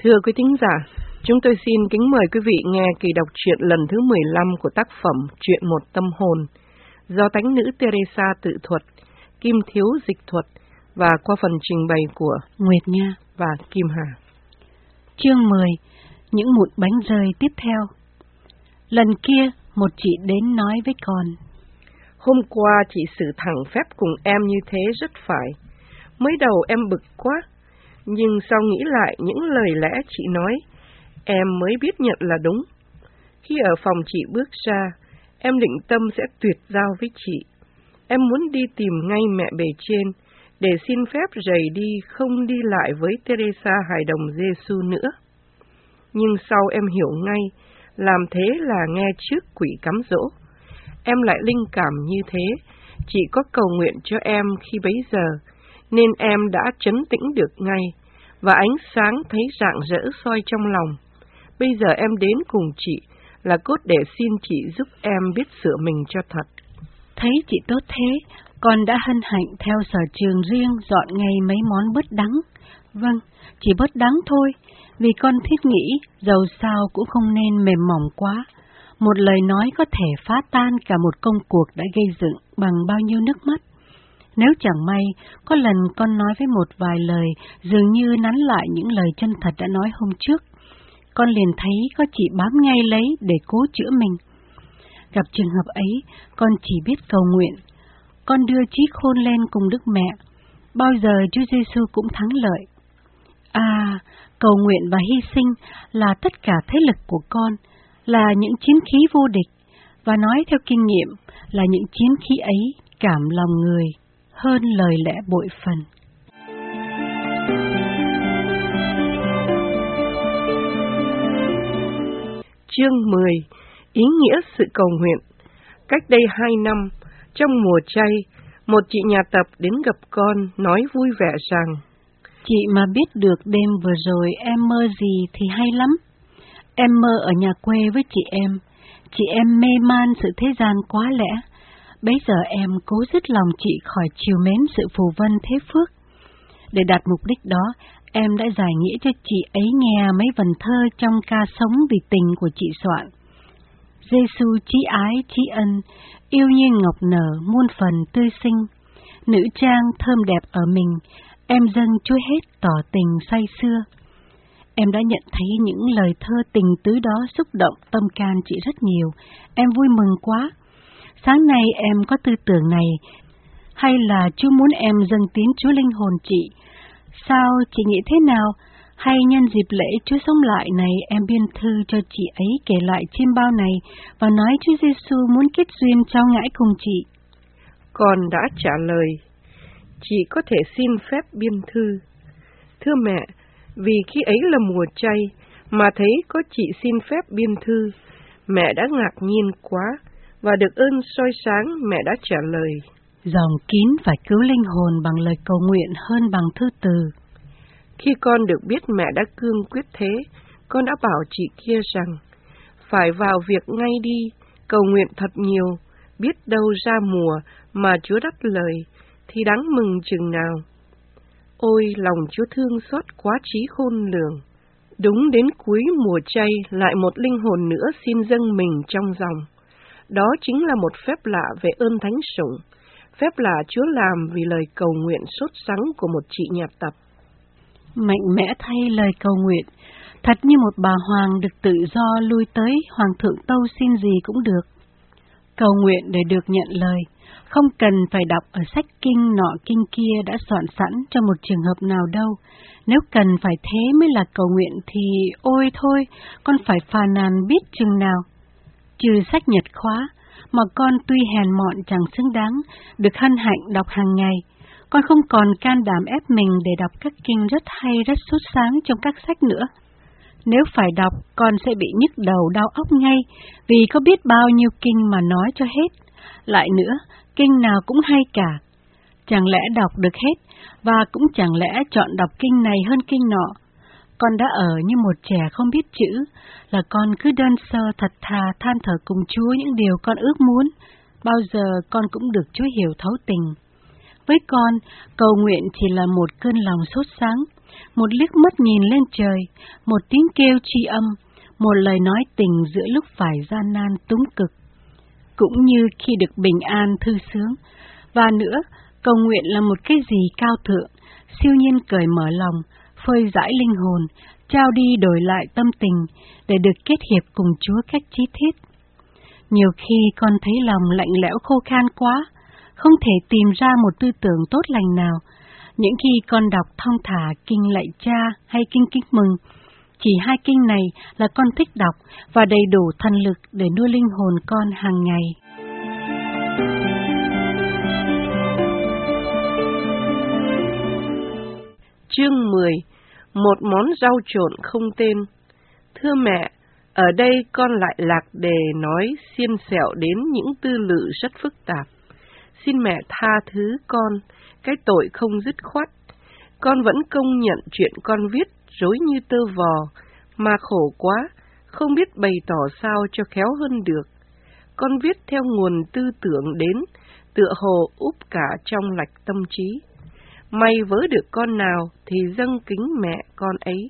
Thưa quý thính giả, chúng tôi xin kính mời quý vị nghe kỳ đọc truyện lần thứ 15 của tác phẩm Chuyện một tâm hồn do Thánh nữ Teresa tự thuật, Kim Thiếu dịch thuật và qua phần trình bày của Nguyệt Nha và Kim Hà. Chương 10. Những mụn bánh rơi tiếp theo. Lần kia, một chị đến nói với con: Hôm qua chị xử thẳng phép cùng em như thế rất phải. Mới đầu em bực quá, nhưng sau nghĩ lại những lời lẽ chị nói, em mới biết nhận là đúng. Khi ở phòng chị bước ra, em định tâm sẽ tuyệt giao với chị. Em muốn đi tìm ngay mẹ bề trên, để xin phép rời đi không đi lại với Teresa hài đồng Giêsu nữa. Nhưng sau em hiểu ngay, làm thế là nghe trước quỷ cám dỗ. Em lại linh cảm như thế, chị có cầu nguyện cho em khi bấy giờ, nên em đã trấn tĩnh được ngay, và ánh sáng thấy rạng rỡ soi trong lòng. Bây giờ em đến cùng chị là cốt để xin chị giúp em biết sửa mình cho thật. Thấy chị tốt thế, con đã hân hạnh theo sở trường riêng dọn ngay mấy món bớt đắng. Vâng, chỉ bớt đắng thôi, vì con thiết nghĩ dầu sao cũng không nên mềm mỏng quá. Một lời nói có thể phá tan cả một công cuộc đã gây dựng bằng bao nhiêu nước mắt. Nếu chẳng may, có lần con nói với một vài lời dường như nắn lại những lời chân thật đã nói hôm trước, con liền thấy có chị bám ngay lấy để cố chữa mình. Gặp trường hợp ấy, con chỉ biết cầu nguyện. Con đưa trí khôn lên cùng Đức Mẹ. Bao giờ Chúa Giêsu cũng thắng lợi. Cầu nguyện và hy sinh là tất cả thế lực của con, là những chiến khí vô địch, và nói theo kinh nghiệm là những chiến khí ấy cảm lòng người hơn lời lẽ bội phần. Chương 10. Ý nghĩa sự cầu nguyện. Cách đây 2 năm, trong mùa chay, một chị nhà tập đến gặp con nói vui vẻ rằng: Chị mà biết được đêm vừa rồi em mơ gì thì hay lắm. Em mơ ở nhà quê với chị em mê man sự thế gian quá lẽ. Bấy giờ em cố dứt lòng chị khỏi chiều mến sự phù vân thế phước. Để đạt mục đích đó, em đã giải nghĩa cho chị ấy nghe mấy vần thơ trong ca Sống vì tình của chị soạn. Giêsu chí ái chí ân, yêu như ngọc nở muôn phần tươi xinh. Nữ trang thơm đẹp ở mình, em dâng Chúa hết tỏ tình say xưa. Em đã nhận thấy những lời thơ tình tứ đó xúc động tâm can chị rất nhiều. Em vui mừng quá. Sáng nay em có tư tưởng này, hay là Chúa muốn em dâng tín Chúa linh hồn chị? Sao chị nghĩ thế nào? Hay nhân dịp lễ Chúa sống lại này, em biên thư cho chị ấy kể lại chiêm bao này và nói Chúa Giêsu muốn kết duyên trao ngãi cùng chị? Con đã trả lời: Chị có thể xin phép biên thư. Thưa mẹ, vì khi ấy là mùa chay, mà thấy có chị xin phép biên thư, mẹ đã ngạc nhiên quá, và được ơn soi sáng mẹ đã trả lời: Dòng kín phải cứu linh hồn bằng lời cầu nguyện hơn bằng thư từ. Khi con được biết mẹ đã cương quyết thế, con đã bảo chị kia rằng: Phải vào việc ngay đi, cầu nguyện thật nhiều, biết đâu ra mùa mà Chúa đáp lời, thì đáng mừng chừng nào. Ôi, lòng Chúa thương xót quá trí khôn lường. Đúng đến cuối mùa chay, lại một linh hồn nữa xin dâng mình trong dòng. Đó chính là một phép lạ về ơn thánh sủng, phép lạ Chúa làm vì lời cầu nguyện sốt sắng của một chị nhà tập. Mạnh mẽ thay lời cầu nguyện, thật như một bà hoàng được tự do lui tới Hoàng thượng Tâu xin gì cũng được. Cầu nguyện để được nhận lời, không cần phải đọc ở sách kinh nọ kinh kia đã soạn sẵn cho một trường hợp nào đâu. Nếu cần phải thế mới là cầu nguyện thì ôi thôi, con phải phàn nàn biết chừng nào. Trừ sách nhật khóa, mà con tuy hèn mọn chẳng xứng đáng, được hân hạnh đọc hàng ngày, con không còn can đảm ép mình để đọc các kinh rất hay rất sốt sáng trong các sách nữa. Nếu phải đọc, con sẽ bị nhức đầu đau óc ngay, vì có biết bao nhiêu kinh mà nói cho hết. Lại nữa, kinh nào cũng hay cả. Chẳng lẽ đọc được hết, và cũng chẳng lẽ chọn đọc kinh này hơn kinh nọ. Con đã ở như một trẻ không biết chữ, là con cứ đơn sơ thật thà than thở cùng Chúa những điều con ước muốn, bao giờ con cũng được Chúa hiểu thấu tình. Với con, cầu nguyện chỉ là một cơn lòng sốt sáng, một liếc mắt nhìn lên trời, một tiếng kêu tri âm, một lời nói tình giữa lúc phải gian nan túng cực, cũng như khi được bình an thư sướng. Và nữa, cầu nguyện là một cái gì cao thượng, siêu nhiên cởi mở lòng, phơi rãi linh hồn, trao đi đổi lại tâm tình, để được kết hiệp cùng Chúa cách chi tiết. Nhiều khi con thấy lòng lạnh lẽo khô khan quá, không thể tìm ra một tư tưởng tốt lành nào. Những khi con đọc thong thả kinh Lạy Cha hay kinh Kính Mừng, chỉ hai kinh này là con thích đọc và đầy đủ thần lực để nuôi linh hồn con hàng ngày. Chương 10. Một món rau trộn không tên. Thưa mẹ, ở đây con lại lạc đề nói xiên xẹo đến những tư lự rất phức tạp. Xin mẹ tha thứ con, cái tội không dứt khoát. Con vẫn công nhận chuyện con viết rối như tơ vò, mà khổ quá, không biết bày tỏ sao cho khéo hơn được. Con viết theo nguồn tư tưởng đến, tựa hồ úp cả trong lạch tâm trí. May vớ được con nào thì dâng kính mẹ con ấy.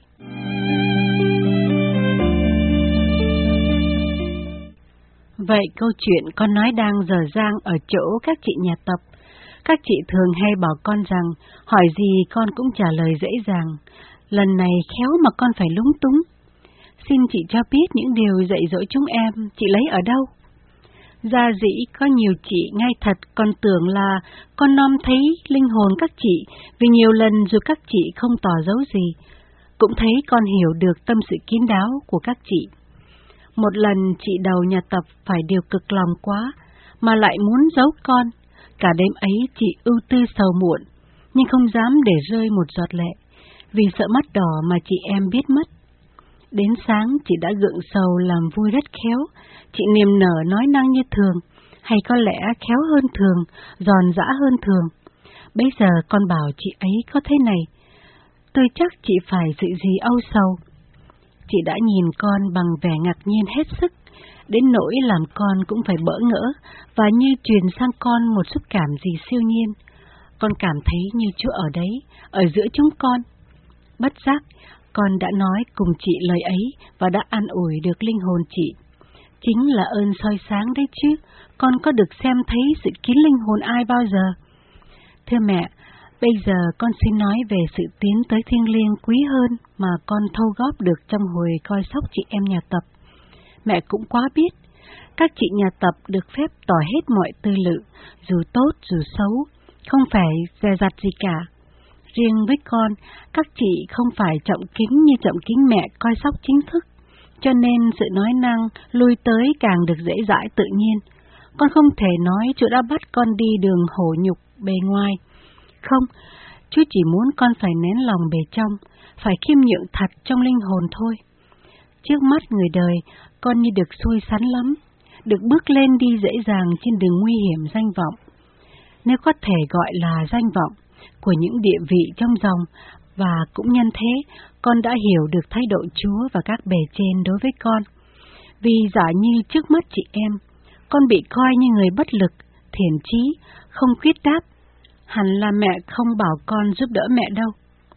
Vậy câu chuyện con nói đang dở dang ở chỗ các chị nhà tập. Các chị thường hay bảo con rằng hỏi gì con cũng trả lời dễ dàng. Lần này khéo mà con phải lúng túng. Xin chị cho biết những điều dạy dỗ chúng em, chị lấy ở đâu? Gia dĩ có nhiều chị ngay thật con tưởng là con nom thấy linh hồn các chị, vì nhiều lần dù các chị không tỏ dấu gì, cũng thấy con hiểu được tâm sự kín đáo của các chị. Một lần chị đầu nhà tập phải điều cực lòng quá, mà lại muốn giấu con. Cả đêm ấy chị ưu tư sầu muộn, nhưng không dám để rơi một giọt lệ, vì sợ mắt đỏ mà chị em biết mất. Đến sáng chị đã gượng sầu làm vui rất khéo, chị niềm nở nói năng như thường, hay có lẽ khéo hơn thường, giòn giã hơn thường. Bây giờ con bảo chị ấy có thế này, tôi chắc chị phải sự gì âu sầu. Chị đã nhìn con bằng vẻ ngạc nhiên hết sức, đến nỗi làm con cũng phải bỡ ngỡ, và như truyền sang con một xúc cảm gì siêu nhiên. Con cảm thấy như Chúa ở đấy, ở giữa chúng con. Bất giác, con đã nói cùng chị lời ấy và đã an ủi được linh hồn chị. Chính là ơn soi sáng đấy chứ, con có được xem thấy sự kín linh hồn ai bao giờ? Thưa mẹ, bây giờ con xin nói về sự tiến tới thiêng liêng quý hơn mà con thâu góp được trong hồi coi sóc chị em nhà tập. Mẹ cũng quá biết, các chị nhà tập được phép tỏ hết mọi tư lự, dù tốt dù xấu, không phải dè dặt gì cả. Riêng với con, các chị không phải trọng kính như trọng kính mẹ coi sóc chính thức, cho nên sự nói năng lui tới càng được dễ dãi tự nhiên. Con không thể nói Chúa đã bắt con đi đường hổ nhục bề ngoài. Không, Chúa chỉ muốn con phải nén lòng bề trong, phải khiêm nhượng thật trong linh hồn thôi. Trước mắt người đời, con như được xui xắn lắm, được bước lên đi dễ dàng trên đường nguy hiểm danh vọng. Nếu có thể gọi là danh vọng của những địa vị trong dòng, và cũng nhân thế, con đã hiểu được thái độ Chúa và các bề trên đối với con. Vì giả như trước mắt chị em, con bị coi như người bất lực, thiển chí, không quyết đáp, hẳn là mẹ không bảo con giúp đỡ mẹ đâu.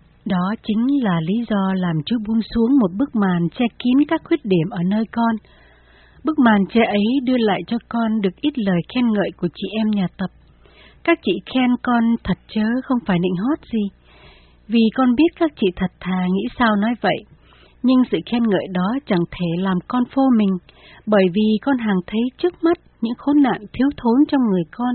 Đó chính là lý do làm Chúa buông xuống một bức màn che kín các khuyết điểm ở nơi con. Bức màn che ấy đưa lại cho con được ít lời khen ngợi của chị em nhà tập. Các chị khen con thật chớ không phải nịnh hót gì, vì con biết các chị thật thà nghĩ sao nói vậy. Nhưng sự khen ngợi đó chẳng thể làm con phô mình, bởi vì con hàng thấy trước mắt những khốn nạn thiếu thốn trong người con.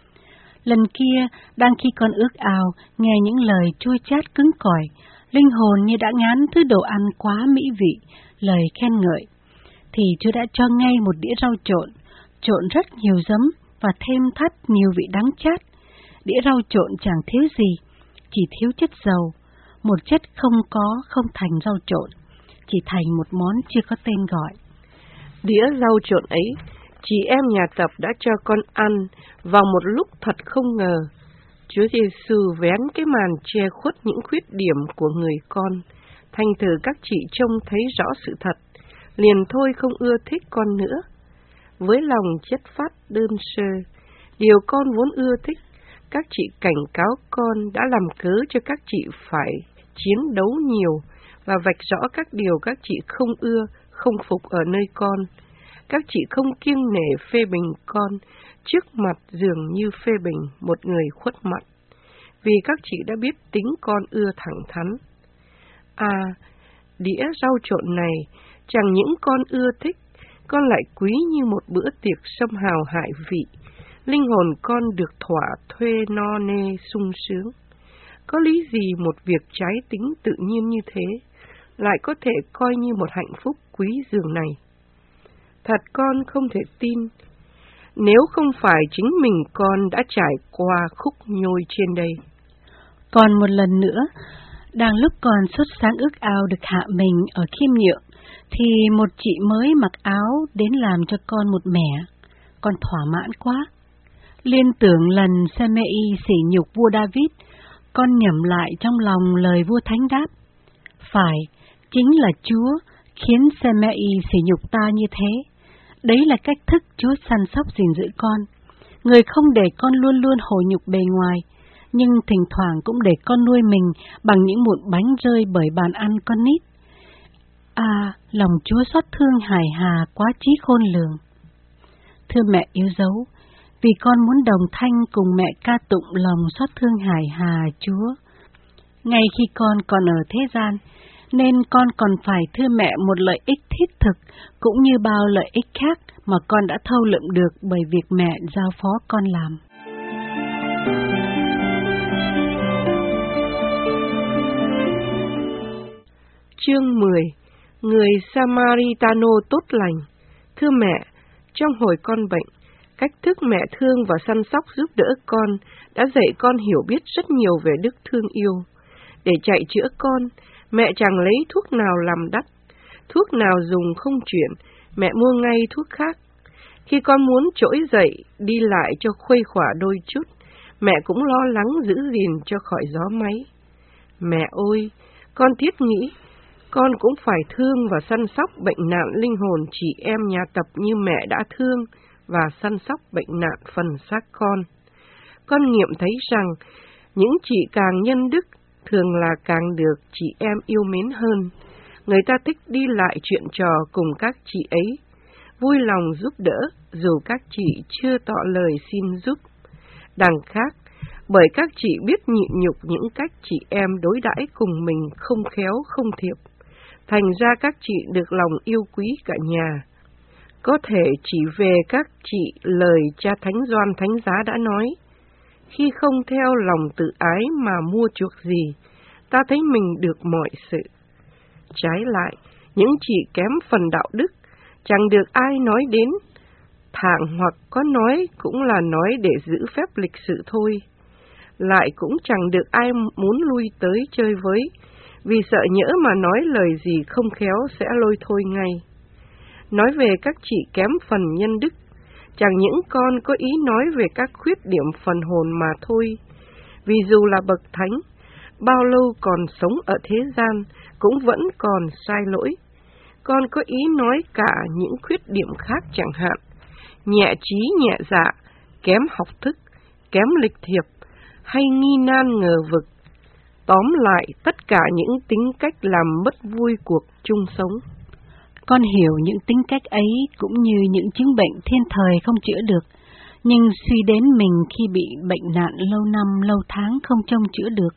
Lần kia, đang khi con ước ao, nghe những lời chua chát cứng cỏi, linh hồn như đã ngán thứ đồ ăn quá mỹ vị, lời khen ngợi, thì Chúa đã cho ngay một đĩa rau trộn rất nhiều giấm và thêm thắt nhiều vị đắng chát. Đĩa rau trộn chẳng thiếu gì, chỉ thiếu chất dầu, một chất không thành rau trộn, chỉ thành một món chưa có tên gọi. Đĩa rau trộn ấy, chị em nhà tập đã cho con ăn vào một lúc thật không ngờ. Chúa Giêsu vén cái màn che khuất những khuyết điểm của người con, thành thử các chị trông thấy rõ sự thật, liền thôi không ưa thích con nữa. Với lòng chất phát đơn sơ, điều con vốn ưa thích, các chị cảnh cáo con đã làm cớ cho các chị phải chiến đấu nhiều và vạch rõ các điều các chị không ưa, không phục ở nơi con. Các chị không kiêng nể phê bình con, trước mặt dường như phê bình một người khuất mặt, vì các chị đã biết tính con ưa thẳng thắn. Đĩa rau trộn này, chẳng những con ưa thích, con lại quý như một bữa tiệc sâm hào hải vị. Linh hồn con được thỏa thuê no nê sung sướng. Có lý gì một việc trái tính tự nhiên như thế lại có thể coi như một hạnh phúc quý dường này? Thật con không thể tin, nếu không phải chính mình con đã trải qua khúc nhôi trên đây. Còn một lần nữa, đang lúc con sốt sáng ước ao được hạ mình ở Khiêm Nhượng, thì một chị mới mặc áo đến làm cho con một mẻ. Con thỏa mãn quá. Liên tưởng lần Semei sỉ nhục vua David, con nhẩm lại trong lòng lời vua thánh đáp. Phải, chính là Chúa khiến Semei sỉ nhục ta như thế. Đấy là cách thức Chúa săn sóc gìn giữ con. Người không để con luôn luôn hồ nhục bề ngoài, nhưng thỉnh thoảng cũng để con nuôi mình bằng những mụn bánh rơi bởi bàn ăn con nít. Lòng Chúa xót thương hài hà quá trí khôn lường. Thưa mẹ yêu dấu, vì con muốn đồng thanh cùng mẹ ca tụng lòng xót thương hài hà Chúa. Ngay khi con còn ở thế gian, nên con còn phải thưa mẹ một lợi ích thiết thực, cũng như bao lợi ích khác mà con đã thâu lượm được bởi việc mẹ giao phó con làm. Chương 10. Người Samaritano tốt lành. Thưa mẹ, trong hồi con bệnh, cách thức mẹ thương và săn sóc giúp đỡ con đã dạy con hiểu biết rất nhiều về đức thương yêu. Để chạy chữa con, mẹ chẳng lấy thuốc nào làm đắt, thuốc nào dùng không chuyển, mẹ mua ngay thuốc khác. Khi con muốn trỗi dậy, đi lại cho khuây khỏa đôi chút, mẹ cũng lo lắng giữ gìn cho khỏi gió máy. Mẹ ơi, con thiết nghĩ, con cũng phải thương và săn sóc bệnh nạn linh hồn chị em nhà tập như mẹ đã thương và săn sóc bệnh nạn phần xác con. Con nghiệm thấy rằng, những chị càng nhân đức, thường là càng được chị em yêu mến hơn. Người ta thích đi lại chuyện trò cùng các chị ấy, vui lòng giúp đỡ dù các chị chưa tỏ lời xin giúp. Đằng khác, bởi các chị biết nhịn nhục những cách chị em đối đãi cùng mình không khéo không thiệp, thành ra các chị được lòng yêu quý cả nhà. Có thể chỉ về các chị lời cha Thánh Gioan Thánh Giá đã nói, khi không theo lòng tự ái mà mua chuộc gì, ta thấy mình được mọi sự. Trái lại, những chị kém phần đạo đức, chẳng được ai nói đến, thạng hoặc có nói cũng là nói để giữ phép lịch sự thôi. Lại cũng chẳng được ai muốn lui tới chơi với, vì sợ nhỡ mà nói lời gì không khéo sẽ lôi thôi ngay. Nói về các chị kém phần nhân đức, chẳng những con có ý nói về các khuyết điểm phần hồn mà thôi, vì dù là bậc thánh, bao lâu còn sống ở thế gian cũng vẫn còn sai lỗi. Con có ý nói cả những khuyết điểm khác chẳng hạn, nhẹ trí nhẹ dạ, kém học thức, kém lịch thiệp, hay nghi nan ngờ vực. Tóm lại, tất cả những tính cách làm mất vui cuộc chung sống. Con hiểu những tính cách ấy cũng như những chứng bệnh thiên thời không chữa được, nhưng suy đến mình khi bị bệnh nạn lâu năm lâu tháng không trông chữa được,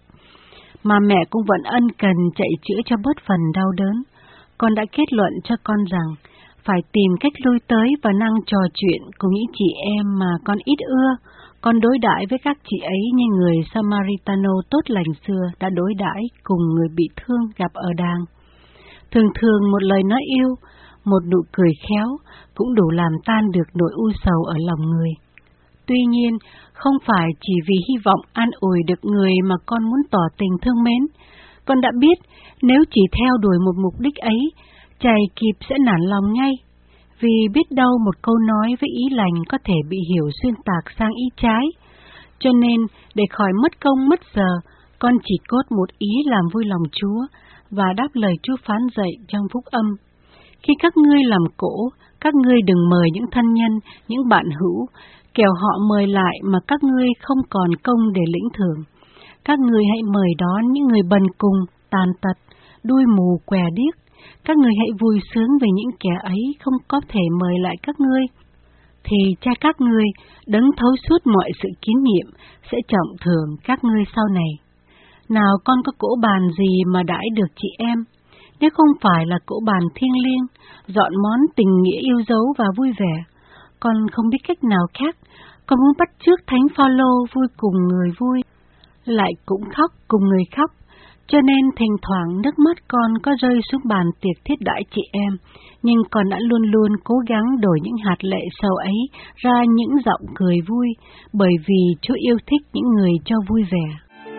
mà mẹ cũng vẫn ân cần chạy chữa cho bớt phần đau đớn. Con đã kết luận cho con rằng phải tìm cách lui tới và năng trò chuyện cùng những chị em mà con ít ưa. Con đối đãi với các chị ấy như người Samaritano tốt lành xưa đã đối đãi cùng người bị thương gặp ở đàng. Thường thường một lời nói yêu, một nụ cười khéo cũng đủ làm tan được nỗi u sầu ở lòng người. Tuy nhiên, không phải chỉ vì hy vọng an ủi được người mà con muốn tỏ tình thương mến. Con đã biết nếu chỉ theo đuổi một mục đích ấy, chày kịp sẽ nản lòng ngay. Vì biết đâu một câu nói với ý lành có thể bị hiểu xuyên tạc sang ý trái. Cho nên, để khỏi mất công mất giờ, con chỉ cốt một ý làm vui lòng Chúa và đáp lời Chúa phán dạy trong phúc âm. Khi các ngươi làm cỗ, các ngươi đừng mời những thân nhân, những bạn hữu, kẻo họ mời lại mà các ngươi không còn công để lĩnh thưởng. Các ngươi hãy mời đón những người bần cùng, tàn tật, đuôi mù què điếc. Các ngươi hãy vui sướng về những kẻ ấy không có thể mời lại các ngươi. Thì cha các ngươi, đấng thấu suốt mọi sự kín nhiệm, sẽ trọng thưởng các ngươi sau này. Nào con có cỗ bàn gì mà đãi được chị em? Nếu không phải là cỗ bàn thiêng liêng, dọn món tình nghĩa yêu dấu và vui vẻ, con không biết cách nào khác. Con muốn bắt chước Thánh Phaolô vui cùng người vui, lại cũng khóc cùng người khóc. Cho nên thỉnh thoảng nước mắt con có rơi xuống bàn tiệc thiết đãi chị em, nhưng con đã luôn luôn cố gắng đổi những hạt lệ sầu ấy ra những giọng cười vui, bởi vì Chúa yêu thích những người cho vui vẻ.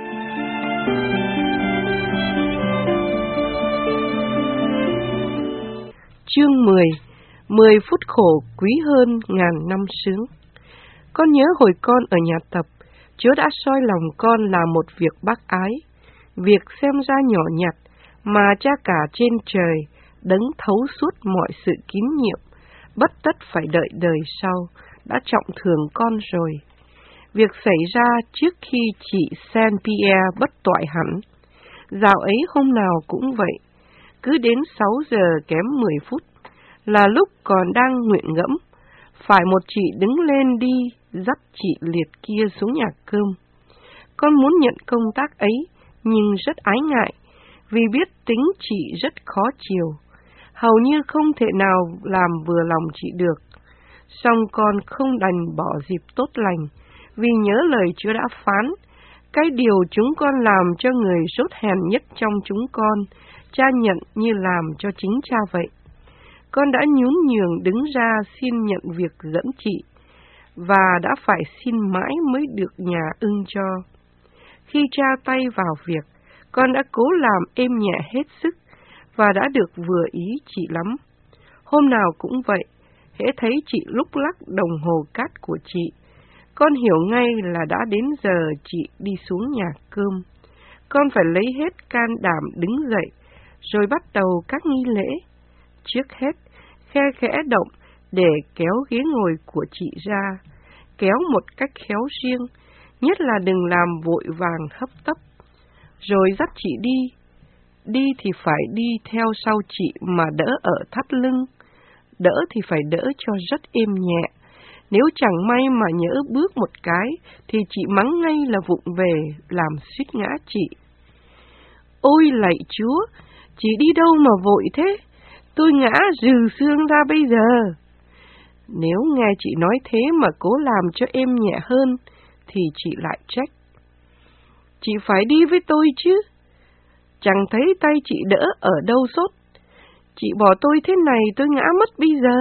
Chương 10. 10 phút khổ quý hơn ngàn năm sướng. Con nhớ hồi con ở nhà tập, Chúa đã soi lòng con làm một việc bác ái, việc xem ra nhỏ nhặt, mà Cha cả trên trời, đấng thấu suốt mọi sự kín nhiệm, bất tất phải đợi đời sau, đã trọng thưởng con rồi. Việc xảy ra trước khi chị Saint-Pierre bất toại hẳn. Dạo ấy hôm nào cũng vậy, cứ đến 6 giờ kém 10 phút, là lúc còn đang nguyện ngẫm, phải một chị đứng lên đi dắt chị liệt kia xuống nhà cơm. Con muốn nhận công tác ấy, nhưng rất ái ngại, vì biết tính chị rất khó chiều, hầu như không thể nào làm vừa lòng chị được. Song con không đành bỏ dịp tốt lành, vì nhớ lời Chúa đã phán, cái điều chúng con làm cho người sốt hèn nhất trong chúng con, Cha nhận như làm cho chính Cha vậy. Con đã nhún nhường đứng ra xin nhận việc dẫn chị, và đã phải xin mãi mới được nhà ưng cho. Khi Cha tay vào việc, con đã cố làm êm nhẹ hết sức, và đã được vừa ý chị lắm. Hôm nào cũng vậy, hễ thấy chị lúc lắc đồng hồ cát của chị, con hiểu ngay là đã đến giờ chị đi xuống nhà cơm. Con phải lấy hết can đảm đứng dậy, rồi bắt đầu các nghi lễ. Trước hết, khe khẽ động để kéo ghế ngồi của chị ra, kéo một cách khéo riêng, nhất là đừng làm vội vàng hấp tấp. Rồi dắt chị đi. Đi thì phải đi theo sau chị mà đỡ ở thắt lưng. Đỡ thì phải đỡ cho rất êm nhẹ. Nếu chẳng may mà nhỡ bước một cái, thì chị mắng ngay là vụng về, làm suýt ngã chị. Ôi lạy Chúa, chị đi đâu mà vội thế? Tôi ngã rừ xương ra bây giờ. Nếu nghe chị nói thế mà cố làm cho êm nhẹ hơn, thì chị lại trách. Chị phải đi với tôi chứ. Chẳng thấy tay chị đỡ ở đâu sốt. Chị bỏ tôi thế này tôi ngã mất bây giờ.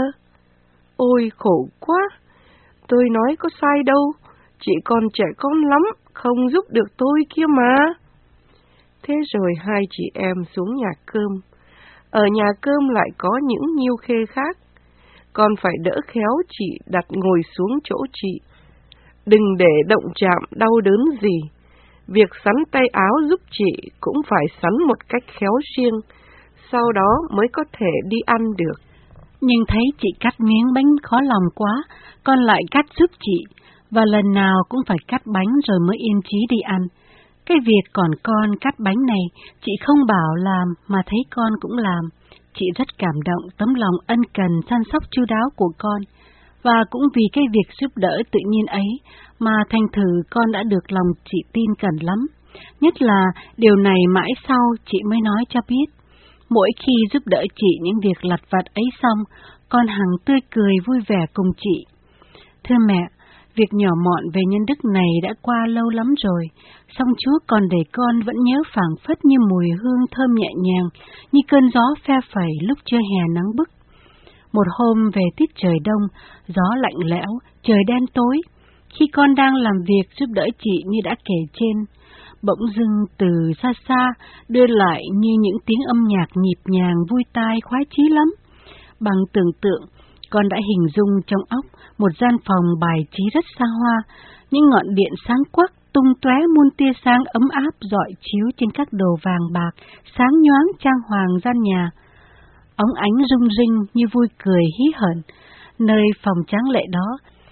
Ôi khổ quá. Tôi nói có sai đâu. Chị còn trẻ con lắm, không giúp được tôi kia mà. Thế rồi hai chị em xuống nhà cơm. Ở nhà cơm lại có những nhiêu khê khác. Con phải đỡ khéo chị đặt ngồi xuống chỗ chị. Đừng để động chạm đau đớn gì. Việc sắn tay áo giúp chị cũng phải sắn một cách khéo riêng, sau đó mới có thể đi ăn được. Nhưng thấy chị cắt miếng bánh khó lòng quá, con lại cắt giúp chị, và lần nào cũng phải cắt bánh rồi mới yên chí đi ăn. Cái việc còn con cắt bánh này, chị không bảo làm mà thấy con cũng làm. Chị rất cảm động tấm lòng ân cần săn sóc chu đáo của con, và cũng vì cái việc giúp đỡ tự nhiên ấy mà thành thử con đã được lòng chị tin cẩn lắm. Nhất là điều này mãi sau chị mới nói cho biết. Mỗi khi giúp đỡ chị những việc lặt vặt ấy xong, con hằng tươi cười vui vẻ cùng chị. Thưa mẹ, việc nhỏ mọn về nhân đức này đã qua lâu lắm rồi, song Chúa còn để con vẫn nhớ phảng phất như mùi hương thơm nhẹ nhàng, như cơn gió phe phẩy lúc trưa hè nắng bức. Một hôm về tiết trời đông, gió lạnh lẽo, trời đen tối, khi con đang làm việc giúp đỡ chị như đã kể trên, bỗng dưng từ xa xa đưa lại như những tiếng âm nhạc nhịp nhàng vui tai khoái chí lắm. Bằng tưởng tượng, con đã hình dung trong óc một gian phòng bài trí rất xa hoa, những ngọn điện sáng quắc tung tóe muôn tia sáng ấm áp rọi chiếu trên các đồ vàng bạc, sáng nhoáng trang hoàng gian nhà. Óng ánh rung rinh như vui cười hí hởn, nơi phòng tráng lệ đó.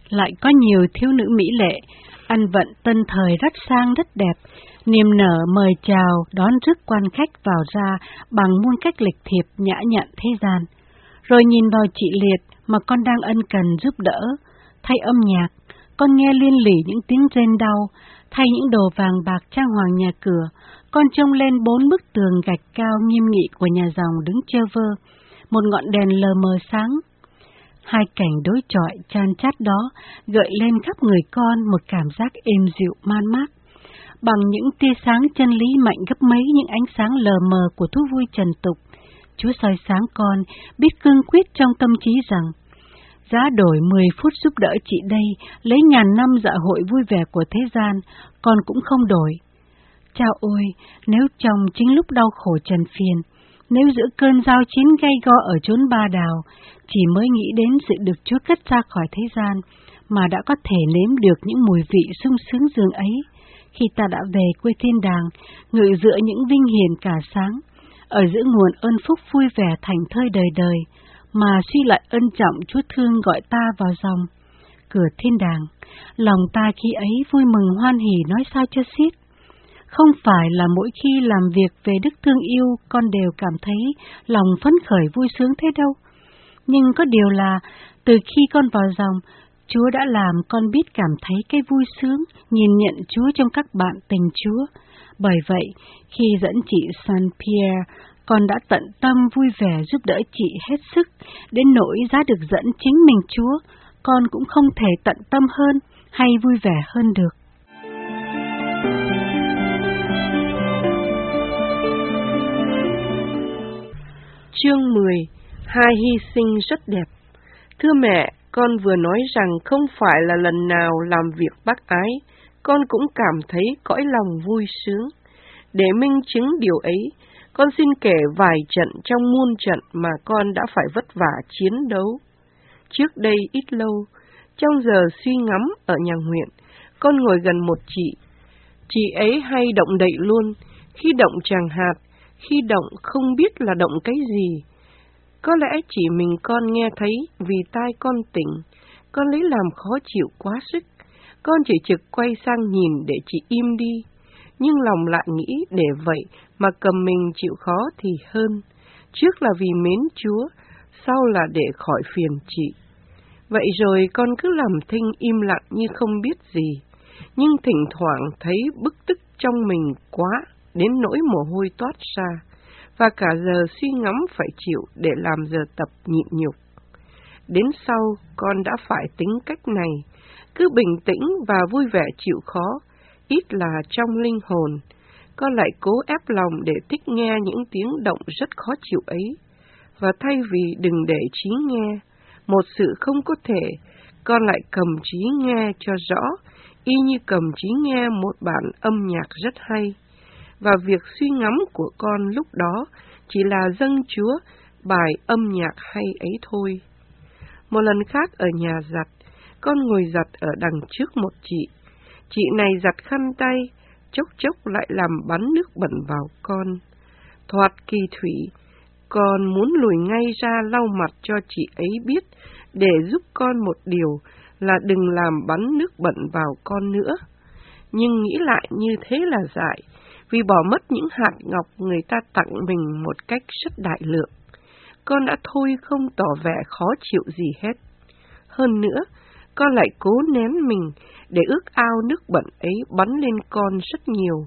Lại có nhiều thiếu nữ mỹ lệ, ăn vận tân thời rất sang rất đẹp, niềm nở mời chào đón rước quan khách vào ra bằng muôn cách lịch thiệp nhã nhặn thế gian. Rồi nhìn vào chị Liệt mà con đang ân cần giúp đỡ, thay âm nhạc, con nghe liên lỉ những tiếng rên đau, thay những đồ vàng bạc trang hoàng nhà cửa, con trông lên 4 bức tường gạch cao nghiêm nghị của nhà dòng đứng chơ vơ, một ngọn đèn lờ mờ sáng. Hai cảnh đối chọi chan chát đó gợi lên khắp người con một cảm giác êm dịu man mác. Bằng những tia sáng chân lý mạnh gấp mấy những ánh sáng lờ mờ của thú vui trần tục, Chúa soi sáng con biết cương quyết trong tâm trí rằng giá đổi 10 phút giúp đỡ chị đây lấy ngàn năm dạ hội vui vẻ của thế gian, con cũng không đổi. Chao ôi, nếu chồng chính lúc đau khổ trần phiền, nếu giữa cơn giao chiến gay go ở chốn Ba Đào, chỉ mới nghĩ đến sự được Chúa cất ra khỏi thế gian, mà đã có thể nếm được những mùi vị sung sướng dường ấy, khi ta đã về quê thiên đàng, ngự giữa những vinh hiển cả sáng, ở giữa nguồn ơn phúc vui vẻ thành thơi đời đời, mà suy lại ân trọng Chúa thương gọi ta vào dòng cửa thiên đàng, lòng ta khi ấy vui mừng hoan hỉ nói sao cho xiết. Không phải là mỗi khi làm việc về đức thương yêu con đều cảm thấy lòng phấn khởi vui sướng thế đâu. Nhưng có điều là từ khi con vào dòng, Chúa đã làm con biết cảm thấy cái vui sướng nhìn nhận Chúa trong các bạn tình Chúa. Bởi vậy, khi dẫn chị Saint Pierre, con đã tận tâm vui vẻ giúp đỡ chị hết sức, đến nỗi giá được dẫn chính mình Chúa, con cũng không thể tận tâm hơn hay vui vẻ hơn được. Chương 10. Hai hy sinh rất đẹp. Thưa mẹ, con vừa nói rằng không phải là lần nào làm việc bác ái, con cũng cảm thấy cõi lòng vui sướng. Để minh chứng điều ấy, con xin kể vài trận trong muôn trận mà con đã phải vất vả chiến đấu. Trước đây ít lâu, trong giờ suy ngẫm ở nhà nguyện, con ngồi gần một chị. Chị ấy hay động đậy luôn, khi động chẳng hạt, khi động không biết là động cái gì. Có lẽ chỉ mình con nghe thấy vì tai con tỉnh, con lấy làm khó chịu quá sức. Con chỉ trực quay sang nhìn để chị im đi, nhưng lòng lại nghĩ để vậy mà cầm mình chịu khó thì hơn. Trước là vì mến Chúa, sau là để khỏi phiền chị. Vậy rồi con cứ làm thinh im lặng như không biết gì, nhưng thỉnh thoảng thấy bức tức trong mình quá, đến nỗi mồ hôi toát ra, và cả giờ suy ngẫm phải chịu để làm giờ tập nhịn nhục. Đến sau, con đã phải tính cách này, cứ bình tĩnh và vui vẻ chịu khó, ít là trong linh hồn. Con lại cố ép lòng để thích nghe những tiếng động rất khó chịu ấy, và thay vì đừng để trí nghe, một sự không có thể, con lại cầm trí nghe cho rõ, y như cầm trí nghe một bản âm nhạc rất hay. Và việc suy ngẫm của con lúc đó chỉ là dâng Chúa bài âm nhạc hay ấy thôi. Một lần khác ở nhà giặt, con ngồi giặt ở đằng trước một chị. Chị này giặt khăn tay, chốc chốc lại làm bắn nước bẩn vào con. Thoạt kỳ thủy, con muốn lùi ngay ra lau mặt cho chị ấy biết, để giúp con một điều là đừng làm bắn nước bẩn vào con nữa. Nhưng nghĩ lại như thế là dại, vì bỏ mất những hạt ngọc người ta tặng mình một cách rất đại lượng. Con đã thôi không tỏ vẻ khó chịu gì hết. Hơn nữa, con lại cố nén mình để ước ao nước bẩn ấy bắn lên con rất nhiều.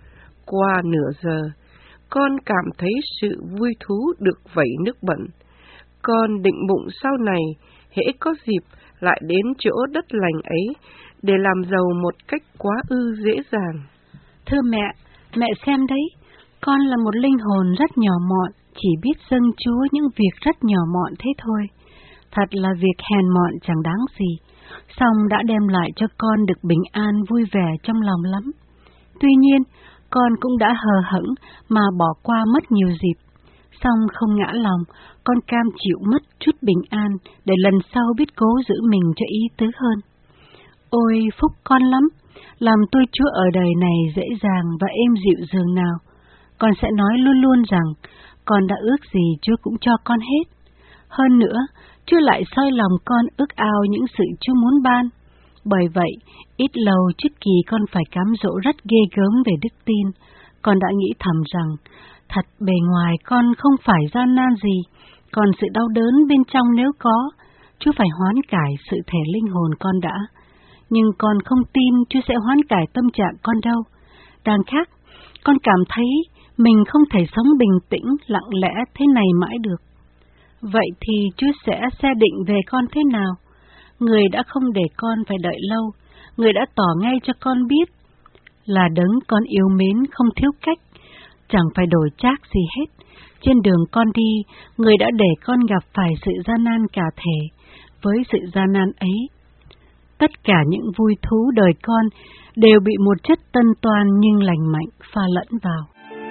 Qua nửa giờ, con cảm thấy sự vui thú được vẩy nước bẩn. Con định bụng sau này, hễ có dịp lại đến chỗ đất lành ấy để làm giàu một cách quá ư dễ dàng. Thưa mẹ xem đấy, con là một linh hồn rất nhỏ mọn, chỉ biết dâng Chúa những việc rất nhỏ mọn thế thôi. Thật là việc hèn mọn chẳng đáng gì, song đã đem lại cho con được bình an vui vẻ trong lòng lắm. Tuy nhiên, con cũng đã hờ hững mà bỏ qua mất nhiều dịp. Song không ngã lòng, con cam chịu mất chút bình an để lần sau biết cố giữ mình cho ý tứ hơn. Ôi, phúc con lắm, làm tôi Chúa ở đời này dễ dàng và êm dịu dường nào. Con sẽ nói luôn luôn rằng, con đã ước gì Chúa cũng cho con hết. Hơn nữa, Chúa lại soi lòng con ước ao những sự Chúa muốn ban. Bởi vậy, ít lâu trước kỳ con phải cám dỗ rất ghê gớm về đức tin. Con đã nghĩ thầm rằng, thật bề ngoài con không phải gian nan gì, còn sự đau đớn bên trong nếu có, Chúa phải hoán cải sự thể linh hồn con đã. Nhưng con không tin Chúa sẽ hoán cải tâm trạng con đâu. Đằng khác, con cảm thấy mình không thể sống bình tĩnh, lặng lẽ thế này mãi được. Vậy thì Chúa sẽ xe định về con thế nào? Người đã không để con phải đợi lâu, Người đã tỏ ngay cho con biết là đấng con yêu mến không thiếu cách, chẳng phải đổi trác gì hết. Trên đường con đi, Người đã để con gặp phải sự gian nan cả thể. Với sự gian nan ấy, tất cả những vui thú đời con đều bị một chất tân toan nhưng lành mạnh pha lẫn vào.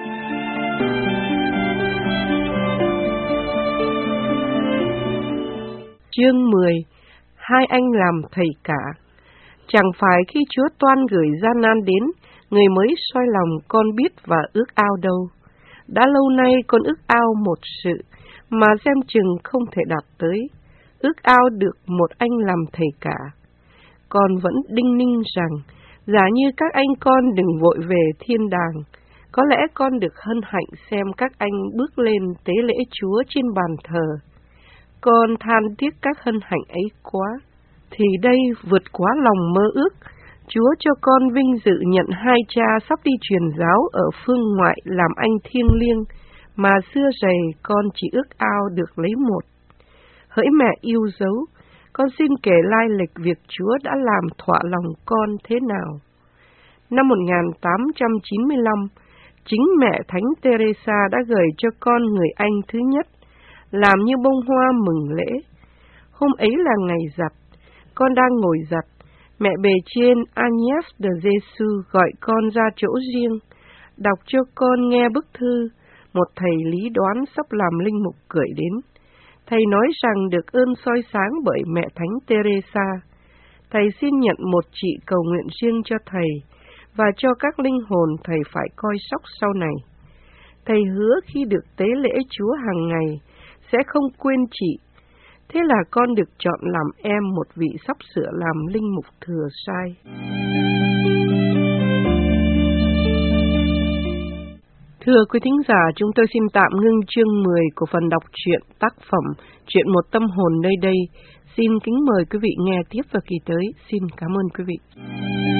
Chương 10. Hai anh làm thầy cả. Chẳng phải khi Chúa toan gửi gian nan đến, Người mới soi lòng con biết và ước ao đâu. Đã lâu nay con ước ao một sự mà xem chừng không thể đạt tới, ước ao được một anh làm thầy cả. Con vẫn đinh ninh rằng, giả như các anh con đừng vội về thiên đàng, có lẽ con được hân hạnh xem các anh bước lên tế lễ Chúa trên bàn thờ. Con than tiếc các hân hạnh ấy quá, thì đây vượt quá lòng mơ ước. Chúa cho con vinh dự nhận hai cha sắp đi truyền giáo ở phương ngoại làm anh thiêng liêng, mà xưa rày con chỉ ước ao được lấy một. Hỡi mẹ yêu dấu, con xin kể lai lịch việc Chúa đã làm thỏa lòng con thế nào. Năm 1895, chính mẹ Thánh Teresa đã gửi cho con người anh thứ nhất, làm như bông hoa mừng lễ. Hôm ấy là ngày giặt, con đang ngồi giặt, mẹ bề trên Agnes de Jesus gọi con ra chỗ riêng, đọc cho con nghe bức thư một thầy lý đoán sắp làm linh mục gửi đến. Thầy nói rằng được ơn soi sáng bởi mẹ Thánh Teresa. Thầy xin nhận một chị cầu nguyện riêng cho thầy và cho các linh hồn thầy phải coi sóc sau này. Thầy hứa khi được tế lễ Chúa hàng ngày sẽ không quên chị. Thế là con được chọn làm em một vị sắp sửa làm linh mục thừa sai. Thưa quý thính giả, chúng tôi xin tạm ngưng chương 10 của phần đọc truyện tác phẩm Chuyện một tâm hồn nơi đây. Xin kính mời quý vị nghe tiếp vào kỳ tới. Xin cảm ơn quý vị.